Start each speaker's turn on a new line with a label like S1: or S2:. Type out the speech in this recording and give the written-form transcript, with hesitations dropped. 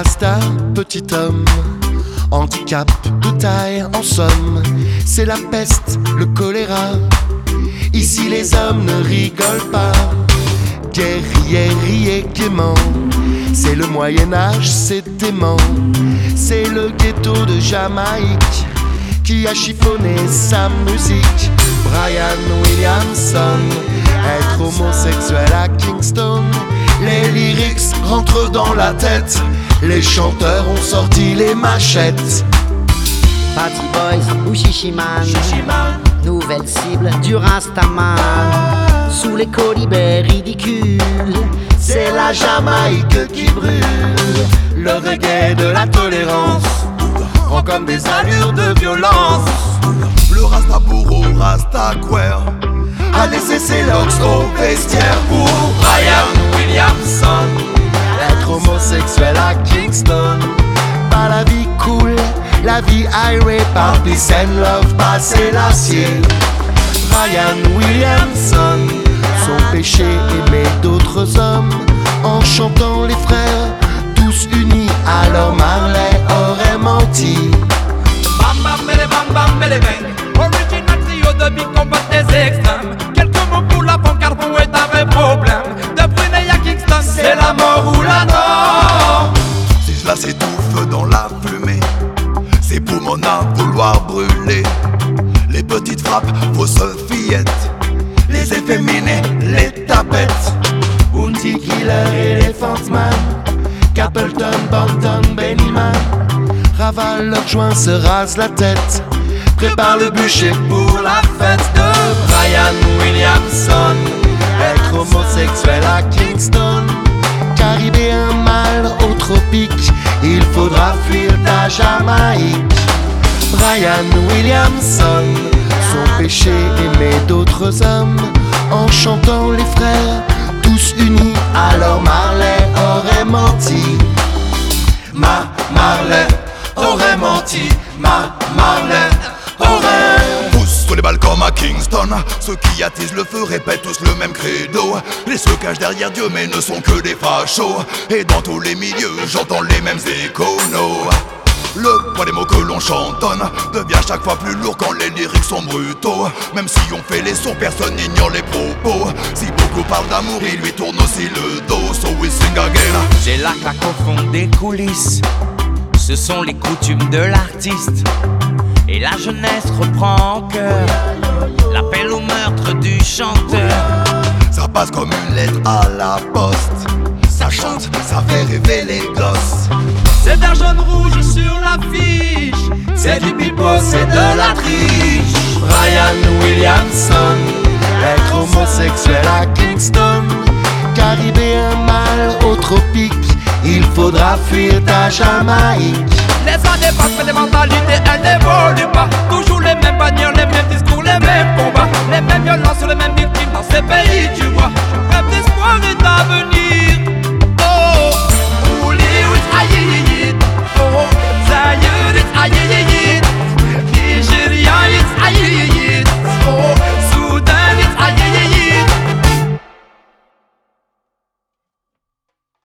S1: Rasta, petit homme, handicap de taille en somme, c'est la peste, le choléra. Ici les hommes ne rigolent pas, guerriers et gaiement. C'est le Moyen-Âge, c'est dément. C'est le ghetto de Jamaïque qui a chiffonné sa musique. Brian Williamson, être homosexuel à Kingston. Les lyrics rentrent dans la tête, les chanteurs ont sorti les machettes.
S2: Party Boys ou Shishiman, nouvelle cible du Rastaman. Sous les colibets ridicules,
S1: c'est la Jamaïque qui brûle. Le reggae de la tolérance prend comme des allures de violence.
S3: Le Rasta bourreau, Rasta queer
S1: a laissé ses locks au vestiaire pour Brian Williamson. Être homosexuel à Kingston, pas la vie cool, la vie irée par peace and love, passer l'acier. Brian Williamson, son péché aimer d'autres hommes, en chantant les frères, tous unis, alors Marley aurait menti.
S4: Bam bam bele bam bam bele bang, original trio de big combat des extrêmes. Quelques mots pour la pancarte, où est un vrai problème. De Brunei à Kingston, c'est la mort ou la mort.
S3: Si cela s'étouffe dans la fumée, c'est pour mon âme vouloir brûler. Les petites frappes, fausses fillettes, les efféminés, les tapettes.
S1: Bounty Killer, Elephant Man, Capleton, Bolton, Bennyman ravalent leurs joints, se rasent la tête, prépare le bûcher pour la fête de Brian Williamson. Être homosexuel à Kingston, caribéen mal au tropique, il faudra fuir ta Jamaïque. Brian Williamson, son péché aimer d'autres hommes, en chantant les frères, tous unis, alors Marley aurait menti. Marley aurait menti, Marley aurait.
S3: Tous sur les balcons à Kingston, ceux qui attisent le feu répètent tous le même credo. Les se cachent derrière Dieu mais ne sont que des fachos. Et dans tous les milieux j'entends les mêmes échos, no. Le poids des mots que l'on chantonne devient chaque fois plus lourd quand les lyrics sont brutaux. Même si on fait les sourds, personne n'ignore les propos. Si beaucoup parlent d'amour, il lui tourne aussi le dos. So we sing again.
S5: J'ai la claque au fond des coulisses, ce sont les coutumes de l'artiste. Et la jeunesse reprend en cœur l'appel au meurtre du chanteur.
S3: Ça passe comme une lettre à la poste, ça chante, ça fait rêver les gosses.
S4: C'est vert jaune rouge sur l'affiche,
S1: c'est du pipeau, c'est de la triche. Brian Williamson, être homosexuel à Kingston, caribéen mal au tropique, il faudra fuir ta Jamaïque.
S4: Les années passent mais les mentalités elles n'évoluent pas. Toujours les mêmes bannières, les mêmes discours, les mêmes combats, les mêmes violences sur les mêmes victimes dans ces pays, tu vois. Rêve d'espoir et